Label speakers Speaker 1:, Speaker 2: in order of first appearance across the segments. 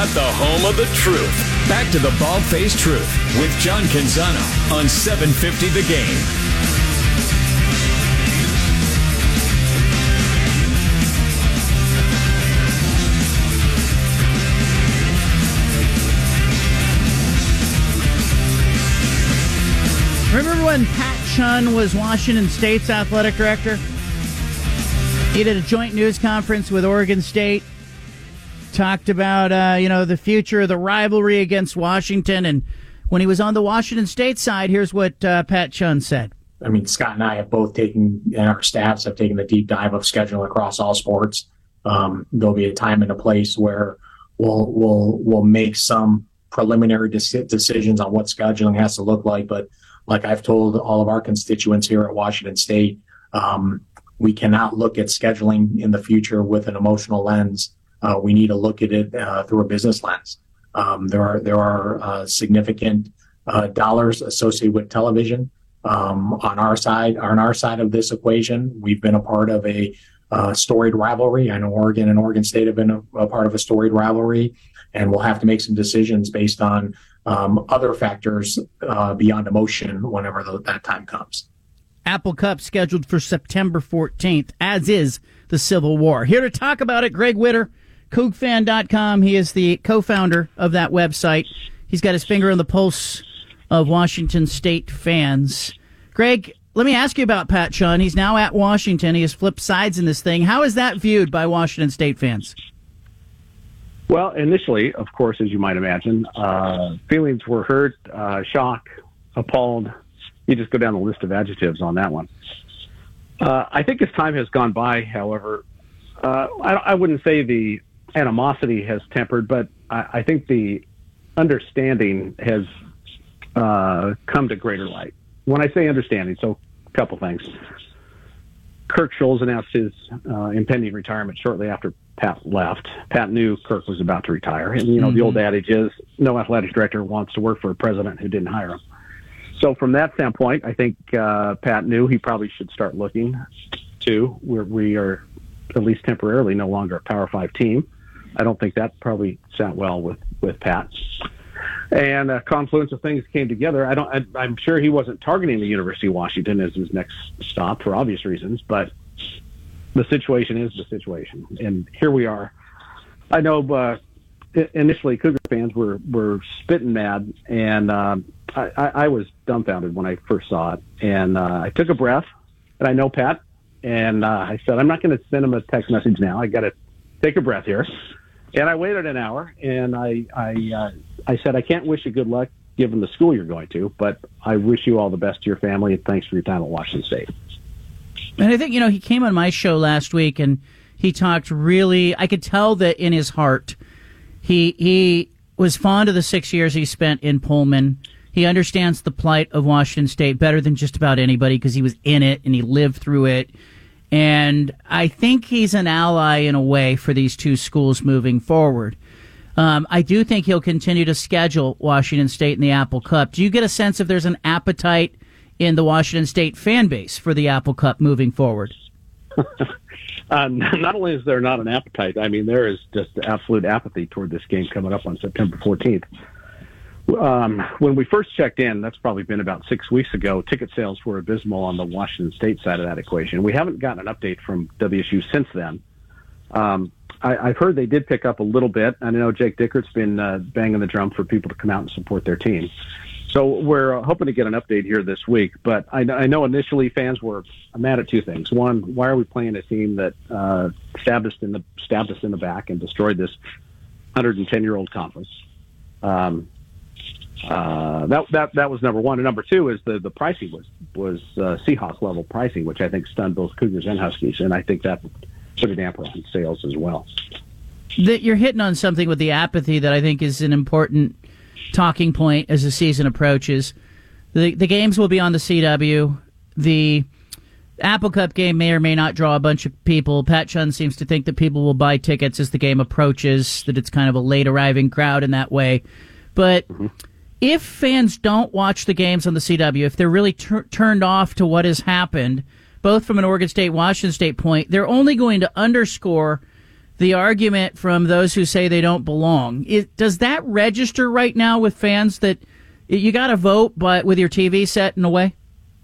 Speaker 1: got the home of the truth. Back to the Bald-Faced Truth with John Canzano on 750 The Game.
Speaker 2: Remember when Pat Chun was Washington State's athletic director? He did a joint news conference with Oregon State, talked about, the future of the rivalry against Washington. And when he was on the Washington State side, here's what Pat Chun said.
Speaker 3: I mean, Scott and I have both taken, and our staffs have taken the deep dive of scheduling across all sports. There'll be a time and a place where we'll make some preliminary decisions on what scheduling has to look like. But like I've told all of our constituents here at Washington State, we cannot look at scheduling in the future with an emotional lens. We need to look at it through a business lens. There are significant dollars associated with television. On our side of this equation, we've been a part of a storied rivalry. I know Oregon and Oregon State have been a part of a storied rivalry, and we'll have to make some decisions based on other factors beyond emotion whenever that time comes.
Speaker 2: Apple Cup scheduled for September 14th, as is the Civil War. Here to talk about it, Greg Witter, CougFan.com. He is the co-founder of that website. He's got his finger on the pulse of Washington State fans. Greg, let me ask you about Pat Chun. He's now at Washington. He has flipped sides in this thing. How is that viewed by Washington State fans?
Speaker 4: Well, initially, of course, as you might imagine, feelings were hurt, shock, appalled. You just go down the list of adjectives on that one. I think as time has gone by, however, I wouldn't say the animosity has tempered, but I think the understanding has come to greater light. When I say understanding, so a couple things. Kirk Scholes announced his impending retirement shortly after Pat left. Pat knew Kirk was about to retire. And, the old adage is no athletic director wants to work for a president who didn't hire him. So from that standpoint, I think Pat knew he probably should start looking too. We are at least temporarily no longer a Power 5 team. I don't think that probably sat well with Pat. And a confluence of things came together. I'm sure he wasn't targeting the University of Washington as his next stop for obvious reasons, but the situation is the situation. And here we are. I know initially Cougar fans were spitting mad, and I was dumbfounded when I first saw it. And I took a breath, and I know Pat, and I said, I'm not going to send him a text message now. I got to take a breath here. And I waited an hour, and I said, I can't wish you good luck given the school you're going to, but I wish you all the best to your family, and thanks for your time at Washington State.
Speaker 2: And I think, he came on my show last week, and he talked really, I could tell that in his heart, he was fond of the 6 years he spent in Pullman. He understands the plight of Washington State better than just about anybody because he was in it and he lived through it. And I think he's an ally in a way for these two schools moving forward. I do think he'll continue to schedule Washington State in the Apple Cup. Do you get a sense if there's an appetite in the Washington State fan base for the Apple Cup moving forward?
Speaker 4: Not only is there not an appetite, I mean, there is just absolute apathy toward this game coming up on September 14th. When we first checked in, that's probably been about 6 weeks ago, ticket sales were abysmal on the Washington State side of that equation. We haven't gotten an update from WSU since then. I've heard they did pick up a little bit. I know Jake Dickert's been banging the drum for people to come out and support their team. So we're hoping to get an update here this week. But I know initially fans were mad at two things. One, why are we playing a team that stabbed us in the back and destroyed this 110-year-old conference? That was number one. And number two is the pricing was Seahawks level pricing, which I think stunned both Cougars and Huskies, and I think that put a damper on sales as well.
Speaker 2: That you're hitting on something with the apathy that I think is an important talking point as the season approaches. The games will be on the CW. The Apple Cup game may or may not draw a bunch of people. Pat Chun seems to think that people will buy tickets as the game approaches, that it's kind of a late arriving crowd in that way. But if fans don't watch the games on the CW, if they're really turned off to what has happened, both from an Oregon State, Washington State point, they're only going to underscore the argument from those who say they don't belong. Does that register right now with fans that you got to vote, but with your TV set in a way?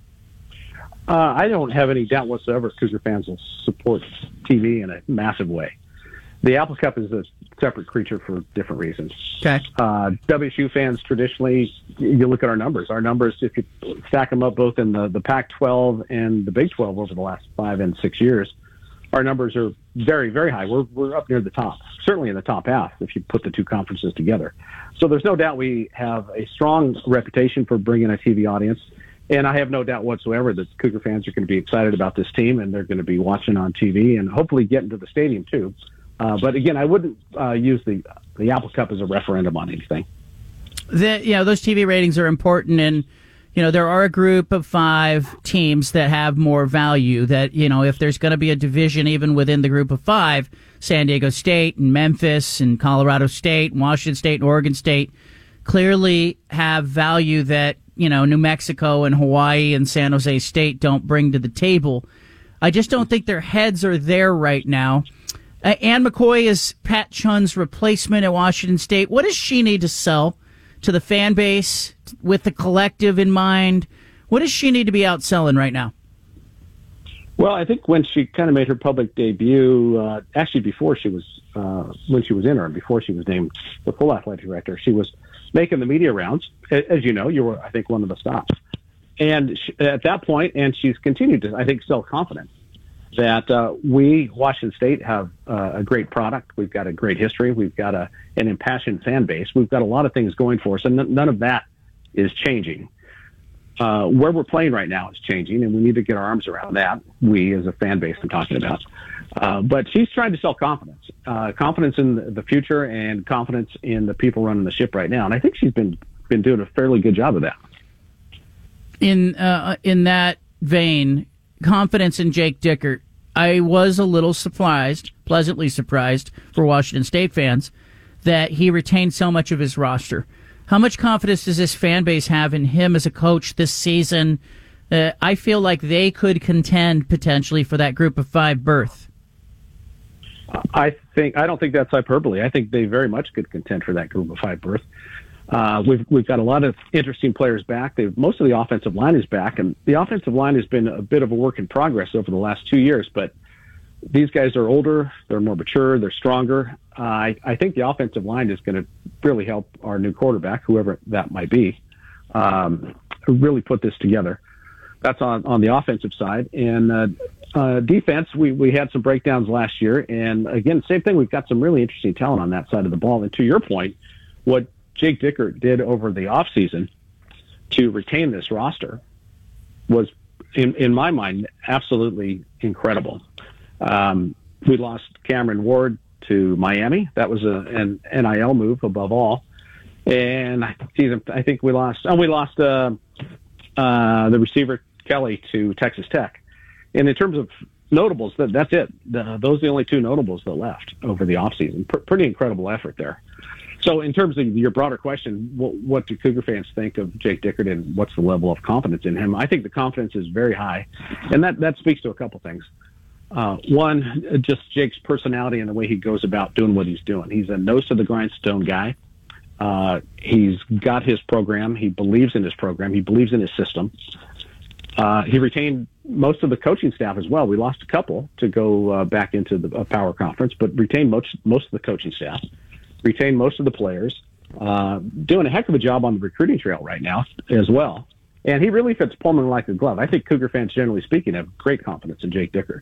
Speaker 4: I don't have any doubt whatsoever Cougar fans will support TV in a massive way. The Apple Cup is a separate creature for different reasons.
Speaker 2: Okay.
Speaker 4: WSU fans traditionally, you look at our numbers. Our numbers, if you stack them up both in the Pac-12 and the Big 12 over the last 5 and 6 years, our numbers are very, very high. We're up near the top, certainly in the top half if you put the two conferences together. So there's no doubt we have a strong reputation for bringing a TV audience. And I have no doubt whatsoever that Cougar fans are going to be excited about this team, and they're going to be watching on TV and hopefully get into the stadium too. But again, I wouldn't use the Apple Cup as a referendum on anything.
Speaker 2: Those TV ratings are important, and there are a group of 5 teams that have more value. That if there's going to be a division even within the group of 5, San Diego State and Memphis and Colorado State and Washington State and Oregon State clearly have value that New Mexico and Hawaii and San Jose State don't bring to the table. I just don't think their heads are there right now. Ann McCoy is Pat Chun's replacement at Washington State. What does she need to sell to the fan base with the collective in mind? What does she need to be outselling right now?
Speaker 4: Well, I think when she kind of made her public debut, actually before she was, when she was interim, before she was named the full athletic director, she was making the media rounds. As you know, you were, I think, one of the stops. And at that point, and she's continued to, I think, sell confidence that we, Washington State, have a great product. We've got a great history. We've got an impassioned fan base. We've got a lot of things going for us, and none of that is changing. Where we're playing right now is changing, and we need to get our arms around that. We, as a fan base, I'm talking about. But she's trying to sell confidence, confidence in the future and confidence in the people running the ship right now. And I think she's been doing a fairly good job of that.
Speaker 2: In that vein, confidence in Jake Dickert. I was a little surprised, pleasantly surprised for Washington State fans, that he retained so much of his roster. How much confidence does this fan base have in him as a coach this season? I feel like they could contend potentially for that group of 5 berth.
Speaker 4: I don't think that's hyperbole. I think they very much could contend for that group of 5 berth. We've got a lot of interesting players back. Most of the offensive line is back, and the offensive line has been a bit of a work in progress over the last 2 years. But these guys are older, they're more mature, they're stronger. I think the offensive line is going to really help our new quarterback, whoever that might be, really put this together. That's on the offensive side. And defense, we had some breakdowns last year. And again, same thing. We've got some really interesting talent on that side of the ball. And to your point, what Jake Dickert did over the offseason to retain this roster was, in my mind, absolutely incredible. We lost Cameron Ward to Miami. That was an NIL move above all. And I think we lost the receiver Kelly to Texas Tech. And in terms of notables, that's it. Those are the only 2 notables that left over the offseason. Pretty incredible effort there. So in terms of your broader question, what do Cougar fans think of Jake Dickert and what's the level of confidence in him? I think the confidence is very high, and that speaks to a couple things. One, just Jake's personality and the way he goes about doing what he's doing. He's a nose to the grindstone guy. He's got his program. He believes in his program. He believes in his system. He retained most of the coaching staff as well. We lost a couple to go back into the power conference, but retained most of the coaching staff. Retained most of the players, doing a heck of a job on the recruiting trail right now as well. And he really fits Pullman like a glove. I think Cougar fans, generally speaking, have great confidence in Jake Dickert.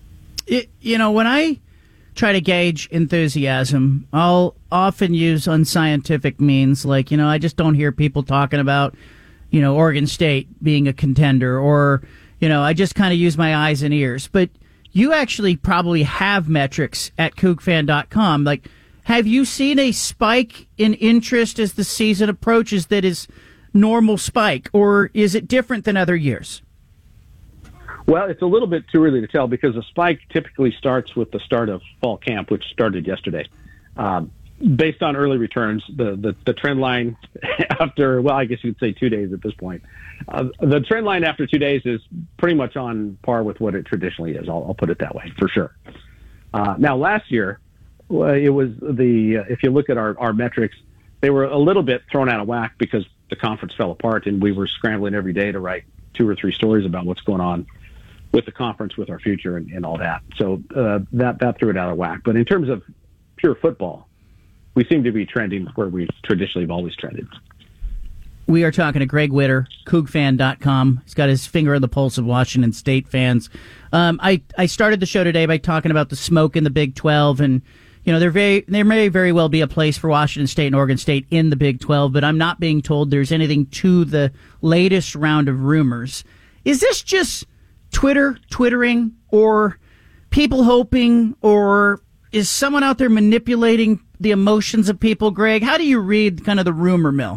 Speaker 2: When I try to gauge enthusiasm, I'll often use unscientific means like, I just don't hear people talking about, Oregon State being a contender, or, I just kind of use my eyes and ears. But you actually probably have metrics at CougFan.com. Like, have you seen a spike in interest as the season approaches that is normal spike, or is it different than other years?
Speaker 4: Well, it's a little bit too early to tell because a spike typically starts with the start of fall camp, which started yesterday. Based on early returns, the trend line after, well, I guess you could say 2 days at this point. The trend line after 2 days is pretty much on par with what it traditionally is. I'll put it that way, for sure. Now, last year, it was if you look at our metrics, they were a little bit thrown out of whack because the conference fell apart and we were scrambling every day to write 2 or 3 stories about what's going on with the conference, with our future and all that. So that threw it out of whack. But in terms of pure football, we seem to be trending where we traditionally have always trended.
Speaker 2: We are talking to Greg Witter, CougFan.com. He's got his finger on the pulse of Washington State fans. I started the show today by talking about the smoke in the Big 12, and there may very well be a place for Washington State and Oregon State in the Big 12, but I'm not being told there's anything to the latest round of rumors. Is this just twittering, or people hoping, or is someone out there manipulating the emotions of people, Greg? How do you read kind of the rumor mill?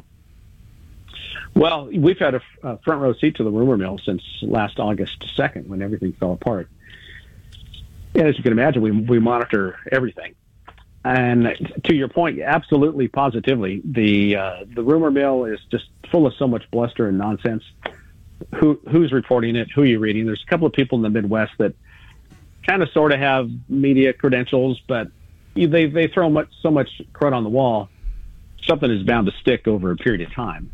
Speaker 4: Well, we've had a front row seat to the rumor mill since last August 2nd when everything fell apart. And as you can imagine, we monitor everything. And to your point, absolutely, positively, the rumor mill is just full of so much bluster and nonsense. Who's reporting it? Who are you reading? There's a couple of people in the Midwest that kind of sort of have media credentials, but they throw so much crud on the wall, something is bound to stick over a period of time.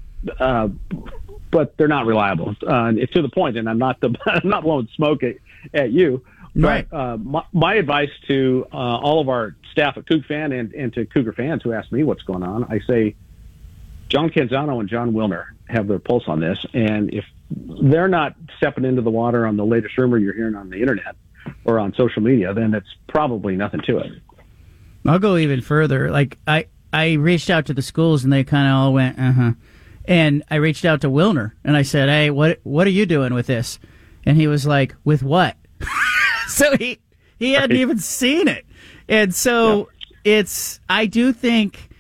Speaker 4: But they're not reliable. It's to the point, and I'm not blowing smoke at you.
Speaker 2: Right.
Speaker 4: But my advice to all of our staff at CougFan and to Cougar fans who ask me what's going on, I say John Canzano and John Wilner have their pulse on this, and if they're not stepping into the water on the latest rumor you're hearing on the internet or on social media, then it's probably nothing to it.
Speaker 2: I'll go even further. Like I reached out to the schools, and they kind of all went, uh-huh. And I reached out to Wilner, and I said, hey, what are you doing with this? And he was like, with what? So he hadn't even seen it. And so I do think,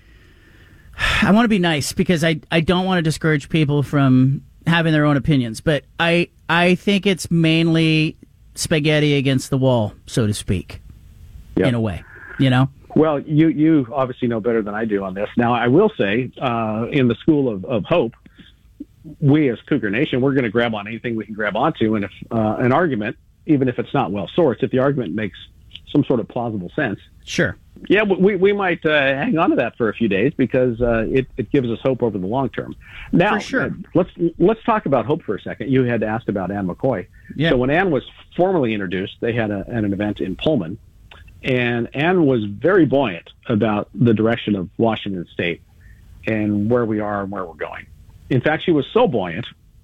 Speaker 2: I want to be nice because I don't want to discourage people from having their own opinions, but I think it's mainly spaghetti against the wall, so to speak, in a way,
Speaker 4: Well, you obviously know better than I do on this. Now, I will say, in the school of hope, we as Cougar Nation, we're going to grab on anything we can grab onto, and if an argument, even if it's not well sourced, if the argument makes some sort of plausible sense,
Speaker 2: sure,
Speaker 4: yeah, we might hang on to that for a few days because it gives us hope over the long term. Now,
Speaker 2: for sure.
Speaker 4: Let's talk about hope for a second. You had asked about Ann McCoy.
Speaker 2: Yeah.
Speaker 4: So when Ann was formally introduced, they had an event in Pullman. And Ann was very buoyant about the direction of Washington State and where we are and where we're going. In fact, she was so buoyant,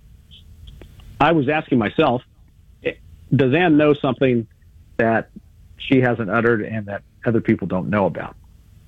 Speaker 4: I was asking myself, does Ann know something that she hasn't uttered and that other people don't know about?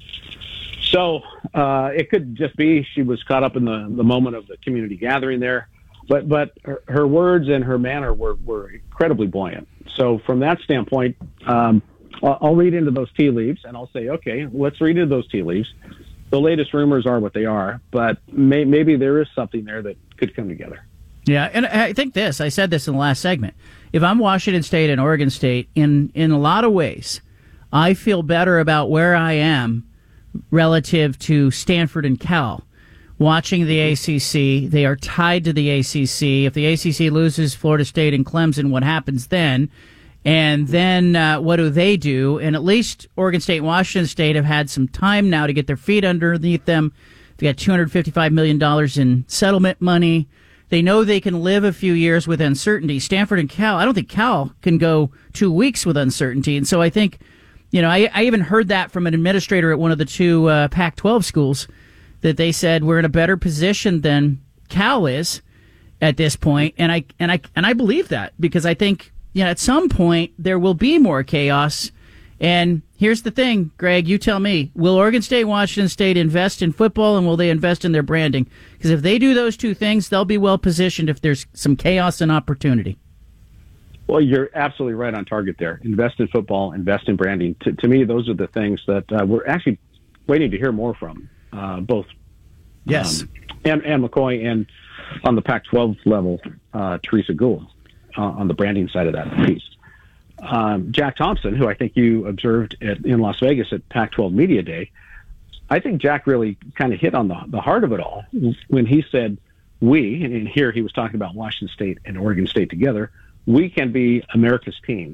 Speaker 4: So it could just be she was caught up in the moment of the community gathering there. But her words and her manner were incredibly buoyant. So from that standpoint, I'll read into those tea leaves, and I'll say, okay, let's read into those tea leaves. The latest rumors are what they are, but maybe there is something there that could come together.
Speaker 2: Yeah, and I think I said this in the last segment. If I'm Washington State and Oregon State, in a lot of ways, I feel better about where I am relative to Stanford and Cal. Watching the ACC, they are tied to the ACC. If the ACC loses Florida State and Clemson, what happens then? And then what do they do? And at least Oregon State and Washington State have had some time now to get their feet underneath them. They got $255 million in settlement money. They know they can live a few years with uncertainty. Stanford and Cal, I don't think Cal can go 2 weeks with uncertainty. And so I think, I even heard that from an administrator at one of the two Pac-12 schools, that they said we're in a better position than Cal is at this point. And I believe that because I think, at some point there will be more chaos. And here's the thing, Greg, you tell me, will Oregon State, Washington State invest in football, and will they invest in their branding? Because if they do those two things, they'll be well positioned if there's some chaos and opportunity.
Speaker 4: Well, you're absolutely right on target there. Invest in football, invest in branding. To me, those are the things that we're actually waiting to hear more from, both
Speaker 2: Yes,
Speaker 4: Ann McCoy and on the Pac-12 level, Teresa Gould. On the branding side of that piece. Jack Thompson, who I think you observed in Las Vegas at Pac-12 Media Day, I think Jack really kind of hit on the heart of it all when he said, we, and here he was talking about Washington State and Oregon State together, we can be America's team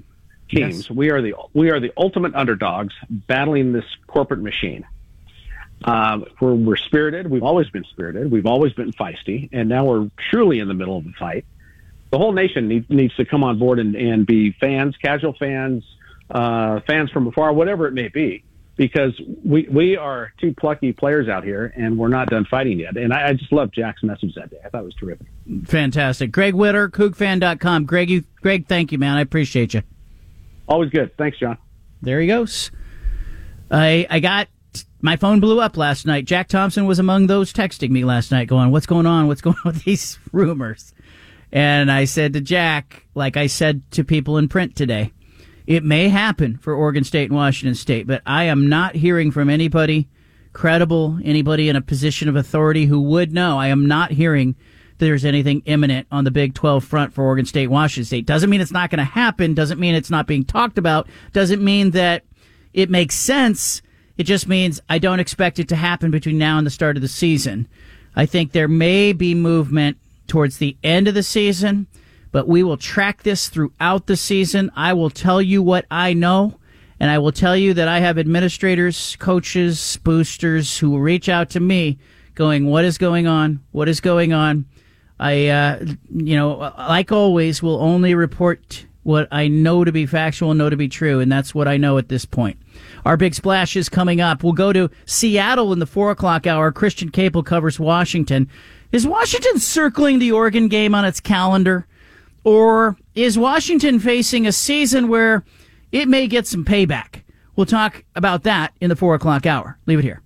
Speaker 4: teams.
Speaker 2: Yes.
Speaker 4: We are the ultimate underdogs battling this corporate machine. We're spirited. We've always been spirited. We've always been feisty, and now we're truly in the middle of a fight. The whole nation needs to come on board and be fans, casual fans, fans from afar, whatever it may be, because we are two plucky players out here, and we're not done fighting yet. And I just loved Jack's message that day. I thought it was terrific.
Speaker 2: Fantastic. Greg Witter, CougFan.com. Greg, thank you, man. I appreciate you.
Speaker 4: Always good. Thanks, John.
Speaker 2: There he goes. My phone blew up last night. Jack Thompson was among those texting me last night going, what's going on? What's going on with these rumors? And I said to Jack, like I said to people in print today, it may happen for Oregon State and Washington State, but I am not hearing from anybody credible, anybody in a position of authority who would know. I am not hearing there's anything imminent on the Big 12 front for Oregon State, Washington State. Doesn't mean it's not going to happen. Doesn't mean it's not being talked about. Doesn't mean that it makes sense. It just means I don't expect it to happen between now and the start of the season. I think there may be movement towards the end of the season, but we will track this throughout the season. I will tell you what I know, and I will tell you that I have administrators, coaches, boosters who will reach out to me going, what is going on? What is going on? I, like always, will only report what I know to be factual and know to be true, and that's what I know at this point. Our big splash is coming up. We'll go to Seattle in the 4 o'clock hour. Christian Capel covers Washington. Is Washington circling the Oregon game on its calendar? Or is Washington facing a season where it may get some payback? We'll talk about that in the 4 o'clock hour. Leave it here.